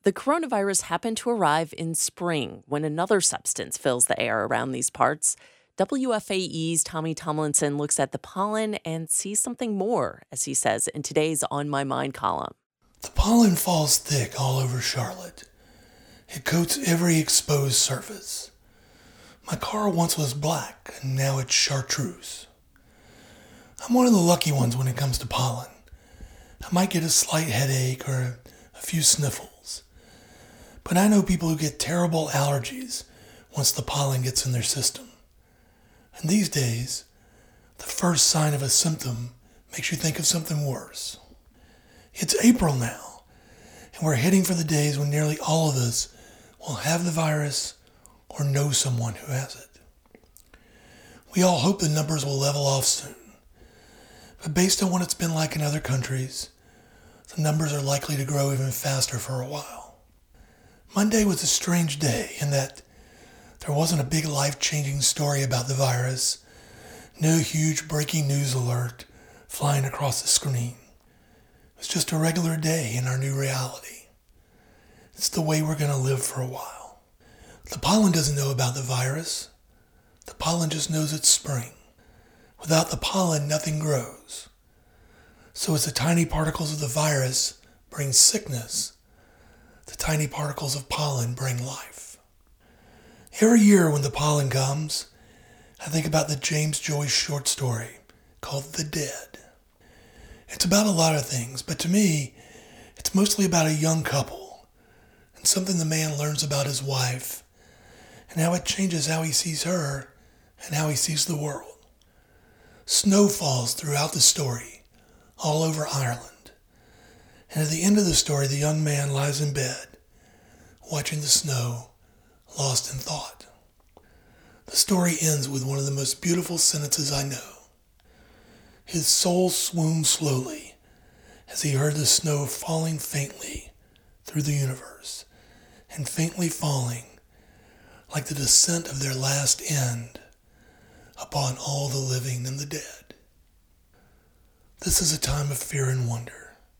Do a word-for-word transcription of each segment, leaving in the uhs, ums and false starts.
The coronavirus happened to arrive in spring when another substance fills the air around these parts. W F A E's Tommy Tomlinson looks at the pollen and sees something more, as he says in today's On My Mind column. The pollen falls thick all over Charlotte. It coats every exposed surface. My car once was black, and now it's chartreuse. I'm one of the lucky ones when it comes to pollen. I might get a slight headache or a few sniffles. But I know people who get terrible allergies once the pollen gets in their system. And these days, the first sign of a symptom makes you think of something worse. It's April now, and we're heading for the days when nearly all of us will have the virus or know someone who has it. We all hope the numbers will level off soon. But based on what it's been like in other countries, the numbers are likely to grow even faster for a while. Monday was a strange day in that there wasn't a big life-changing story about the virus, no huge breaking news alert flying across the screen. It was just a regular day in our new reality. It's the way we're going to live for a while. The pollen doesn't know about the virus. The pollen just knows it's spring. Without the pollen, nothing grows. So as the tiny particles of the virus bring sickness, the tiny particles of pollen bring life. Every year when the pollen comes, I think about the James Joyce short story called The Dead. It's about a lot of things, but to me, it's mostly about a young couple and something the man learns about his wife and how it changes how he sees her and how he sees the world. Snow falls throughout the story, all over Ireland. And at the end of the story, the young man lies in bed, watching the snow, lost in thought. The story ends with one of the most beautiful sentences I know. His soul swooned slowly as he heard the snow falling faintly through the universe, and faintly falling like the descent of their last end upon all the living and the dead. This is a time of fear and wonder.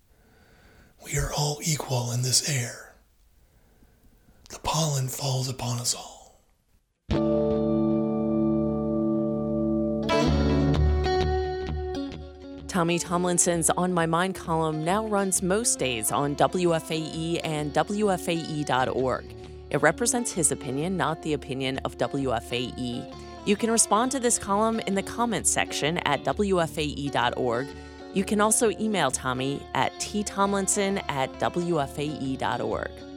We are all equal in this air. The pollen falls upon us all. Tommy Tomlinson's On My Mind column now runs most days on W F A E and W F A E dot org. It represents his opinion, not the opinion of W F A E. You can respond to this column in the comments section at W F A E dot org. You can also email Tommy at t tomlinson at W F A E dot org.